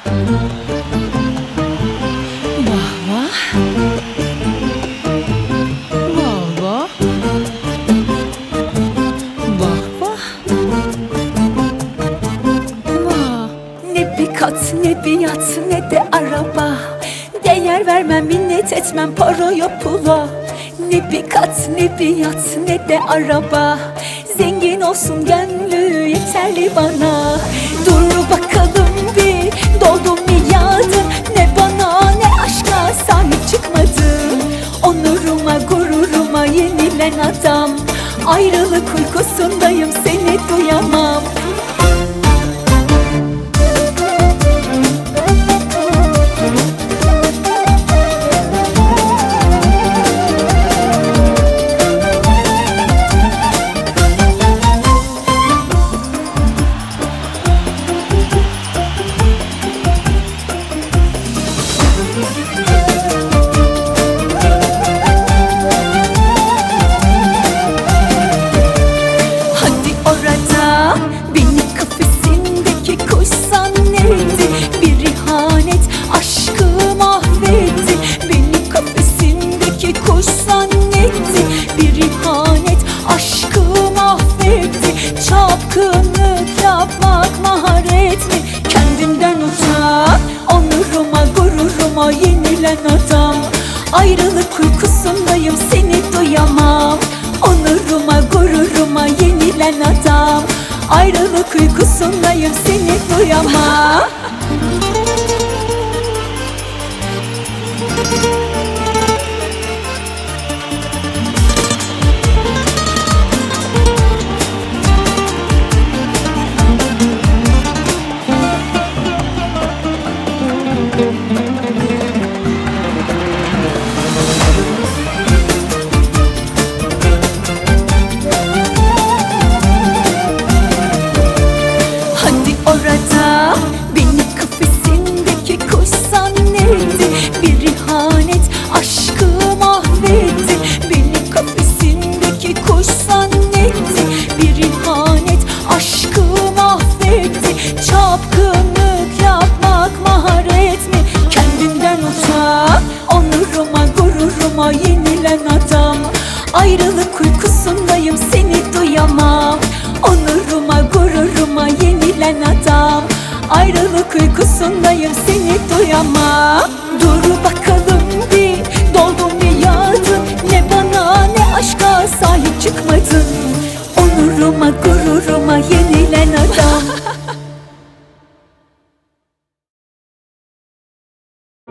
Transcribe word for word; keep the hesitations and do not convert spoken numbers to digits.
Vah vah. Vah vah. Vah vah. Vah. Ne bir kat, ne bir yat, ne de araba. Değer vermem, minnet etmem paraya pula. Ne bir kat, ne bir yat, ne de araba. Zengin olsun gönlü yeterli bana. Dur bakalım bir, doldum miyadım. Ne bana ne aşka sahip çıkmadım. Onuruma gururuma yenilen adam. Ayrılık uykusundayım, seni duyamam. Hadi orada beni kafesindeki kuş zannetti. Bir ihanet aşkı mahvetti. Beni kafesindeki kuş zannetti. Bir ihanet aşkı mahvetti. Çapkınlık yapmak maharet mi? Kendinden utan, onuruma gururuma yenilen adam. Ayrılık uykusundayım, seni duyamam. Onuruma gururuma yenilen adam. Ayrılık uykusundayım, seni duyamam. Hadi orada beni kafesindeki kuş zannetti. Bir ihanet aşkı mahvetti. Beni kafesindeki kuş zannetti. Bir ihanet aşkı mahvetti. Çapkınlık yapmak maharet mi? Kendinden utan, onuruma gururuma yenilen adam. Ayrılık uykusundayım, seni duyamam. Onuruma gururuma yenilen adam. Ayrılık uykusundayım, seni duyamam. Dur bakalım bir, doldum bir yağdım. Ne bana ne aşka sahip çıkmadın. Onuruma gururuma yenilen adam.